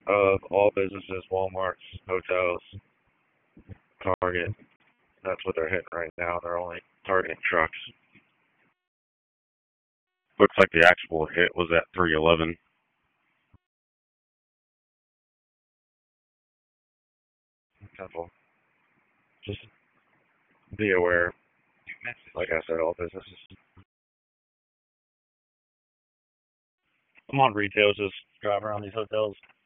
of all businesses, Walmarts, hotels, Target. That's what they're hitting right now. They're only targeting trucks. Looks like the actual hit was at 311. Simple. Just be aware. Like I said, all businesses. I'm on retail, just drive around these hotels.